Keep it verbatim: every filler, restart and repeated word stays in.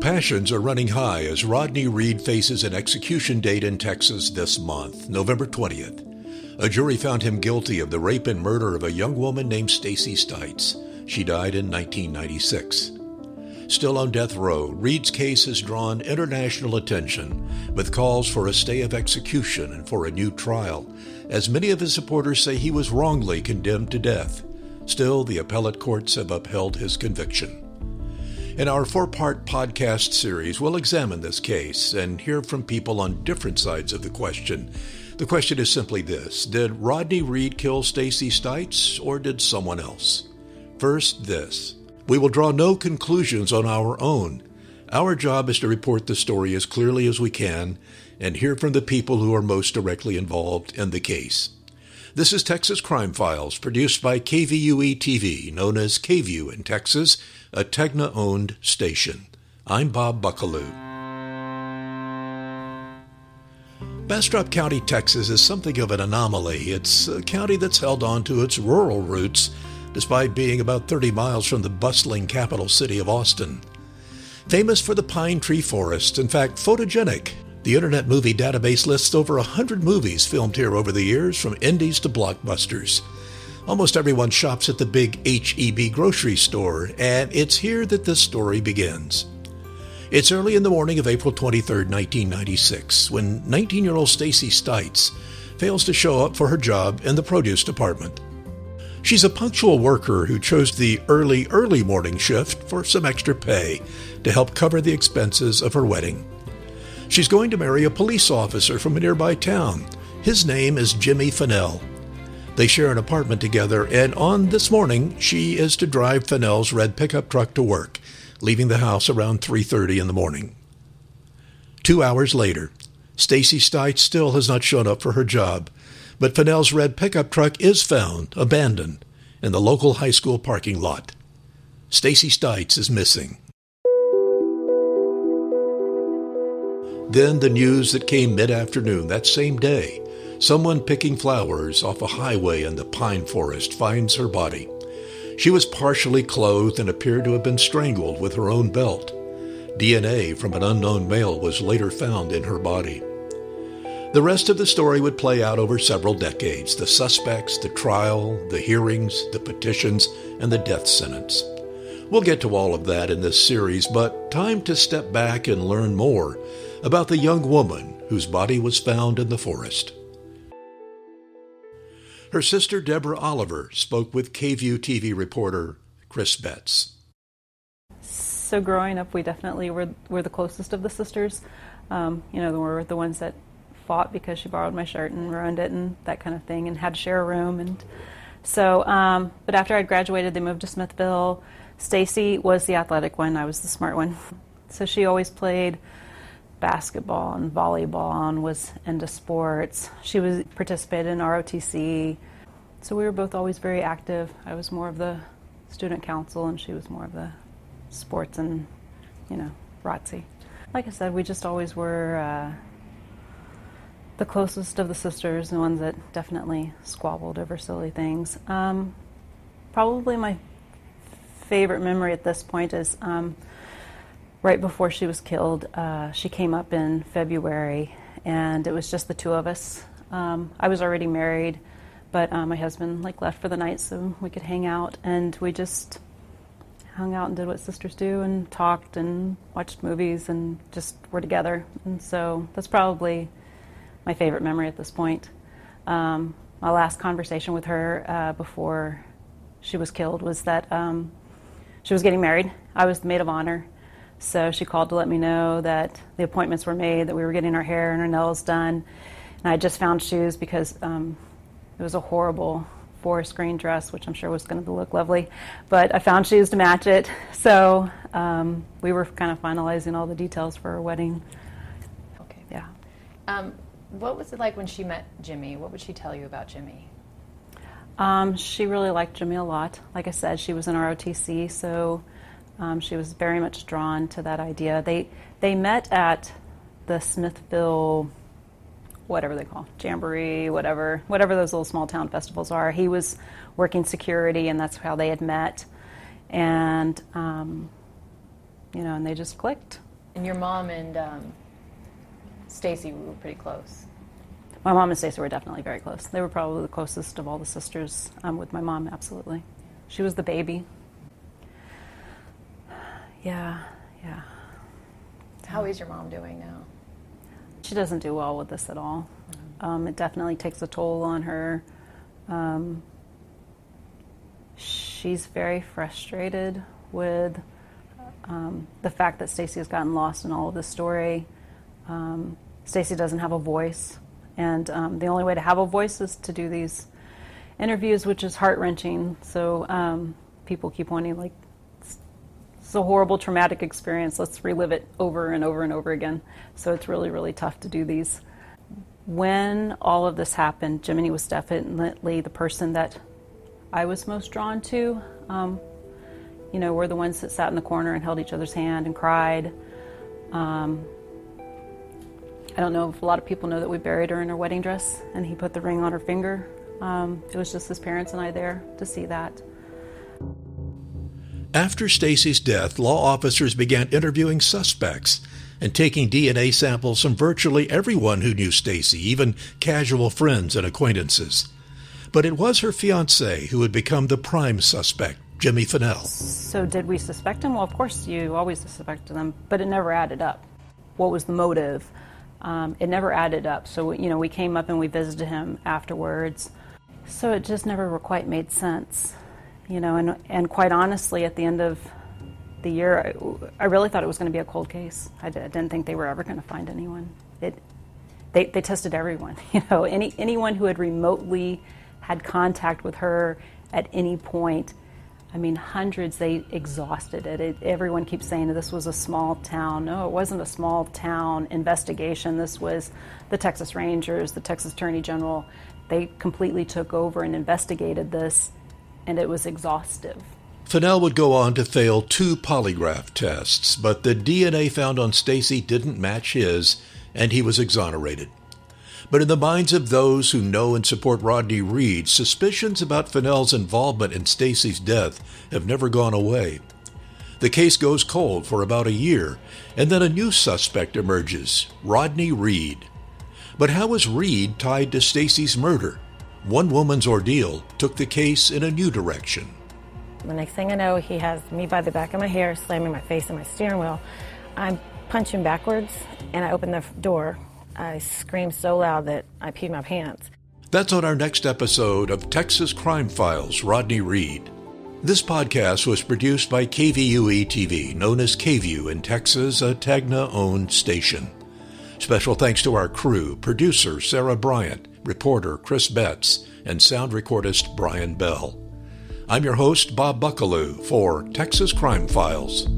Passions are running high as Rodney Reed faces an execution date in Texas this month, November twentieth. A jury found him guilty of the rape and murder of a young woman named Stacy Stites. She died in nineteen ninety-six. Still on death row, Reed's case has drawn international attention, with calls for a stay of execution and for a new trial, as many of his supporters say he was wrongly condemned to death. Still, the appellate courts have upheld his conviction. In our four-part podcast series, we'll examine this case and hear from people on different sides of the question. The question is simply this: did Rodney Reed kill Stacy Stites, or did someone else? First, this. We will draw no conclusions on our own. Our job is to report the story as clearly as we can and hear from the people who are most directly involved in the case. This is Texas Crime Files, produced by K V U E T V, known as K V U in Texas, a Tegna-owned station. I'm Bob Buckalew. Bastrop County, Texas is something of an anomaly. It's a county that's held on to its rural roots, despite being about thirty miles from the bustling capital city of Austin. Famous for the pine tree forest, in fact, photogenic, the Internet Movie Database lists over one hundred movies filmed here over the years, from indies to blockbusters. Almost everyone shops at the big H E B grocery store, and it's here that this story begins. It's early in the morning of April twenty-third, nineteen ninety-six, when nineteen-year-old Stacy Stites fails to show up for her job in the produce department. She's a punctual worker who chose the early, early morning shift for some extra pay to help cover the expenses of her wedding. She's going to marry a police officer from a nearby town. His name is Jimmy Fennell. They share an apartment together, and on this morning, she is to drive Fennell's red pickup truck to work, leaving the house around three thirty in the morning. Two hours later, Stacy Stites still has not shown up for her job, but Fennell's red pickup truck is found, abandoned, in the local high school parking lot. Stacy Stites is missing. Then the news that came mid-afternoon that same day: someone picking flowers off a highway in the pine forest finds her body. She was partially clothed and appeared to have been strangled with her own belt. D N A from an unknown male was later found in her body. The rest of the story would play out over several decades: the suspects, the trial, the hearings, the petitions, and the death sentence. We'll get to all of that in this series, but time to step back and learn more about the young woman whose body was found in the forest. Her sister, Deborah Oliver, spoke with K V U T V reporter Chris Betts. So growing up, we definitely were, were the closest of the sisters. Um, you know, we were the ones that fought because she borrowed my shirt and ruined it and that kind of thing, and had to share a room. And so, um, but after I graduated, they moved to Smithville. Stacy was the athletic one. I was the smart one. So she always played basketball and volleyball and was into sports. She was participated in R O T C. So we were both always very active. I was more of the student council and she was more of the sports and, you know, R O T C. Like I said, we just always were uh, the closest of the sisters, the ones that definitely squabbled over silly things. Um, probably my favorite memory at this point is um, right before she was killed. Uh, she came up in February, and it was just the two of us. Um, I was already married, but uh, my husband like left for the night so we could hang out, and we just hung out and did what sisters do and talked and watched movies and just were together. And so that's probably my favorite memory at this point. Um, my last conversation with her uh, before she was killed was that um, she was getting married. I was the maid of honor. So she called to let me know that the appointments were made, that we were getting our hair and our nails done. And I just found shoes because um, it was a horrible forest green dress, which I'm sure was going to look lovely. But I found shoes to match it. So um, we were kind of finalizing all the details for our wedding. Okay. Yeah. Um, what was it like when she met Jimmy? What would she tell you about Jimmy? Um, she really liked Jimmy a lot. Like I said, she was in R O T C, so um, she was very much drawn to that idea. They they met at the Smithville, whatever they call, Jamboree, whatever, whatever those little small town festivals are. He was working security, and that's how they had met. And, um, you know, and they just clicked. And your mom and um, Stacy were pretty close. My mom and Stacy were definitely very close. They were probably the closest of all the sisters um, with my mom, absolutely. She was the baby. Yeah, yeah. How is your mom doing now? She doesn't do well with this at all. Mm-hmm. Um, it definitely takes a toll on her. Um, she's very frustrated with um, the fact that Stacy has gotten lost in all of this story. Um, Stacy doesn't have a voice, and um, the only way to have a voice is to do these interviews, which is heart-wrenching. So um, people keep wanting, like, it's a horrible, traumatic experience. Let's relive it over and over and over again. So it's really, really tough to do these. When all of this happened, Jiminy was definitely the person that I was most drawn to. Um, you know, we're the ones that sat in the corner and held each other's hand and cried. Um, I don't know if a lot of people know that we buried her in her wedding dress and he put the ring on her finger. Um, it was just his parents and I there to see that. After Stacy's death, law officers began interviewing suspects and taking D N A samples from virtually everyone who knew Stacy, even casual friends and acquaintances. But it was her fiancé who had become the prime suspect, Jimmy Finnell. So did we suspect him? Well, of course you always suspect them, but it never added up. What was the motive? Um, it never added up. So, you know, we came up and we visited him afterwards. So it just never quite made sense. You know, and and quite honestly, at the end of the year, I, I really thought it was going to be a cold case. I, did, I didn't think they were ever going to find anyone. It, they they tested everyone. You know, any anyone who had remotely had contact with her at any point. I mean, hundreds. They exhausted it. it. Everyone keeps saying this was a small town. No, it wasn't a small town investigation. This was the Texas Rangers, the Texas Attorney General. They completely took over and investigated this. And it was exhaustive. Finnell would go on to fail two polygraph tests, but the D N A found on Stacy didn't match his, and he was exonerated. But in the minds of those who know and support Rodney Reed, suspicions about Finnell's involvement in Stacy's death have never gone away. The case goes cold for about a year, and then a new suspect emerges, Rodney Reed. But how is Reed tied to Stacy's murder? One woman's ordeal took the case in a new direction. The next thing I know, he has me by the back of my hair, slamming my face on my steering wheel. I'm punching backwards, and I open the door. I screamed so loud that I peed my pants. That's on our next episode of Texas Crime Files, Rodney Reed. This podcast was produced by K V U E T V, known as K V U in Texas, a Tegna-owned station. Special thanks to our crew, producer Sarah Bryant, reporter Chris Betts, and sound recordist Brian Bell. I'm your host, Bob Buckaloo, for Texas Crime Files.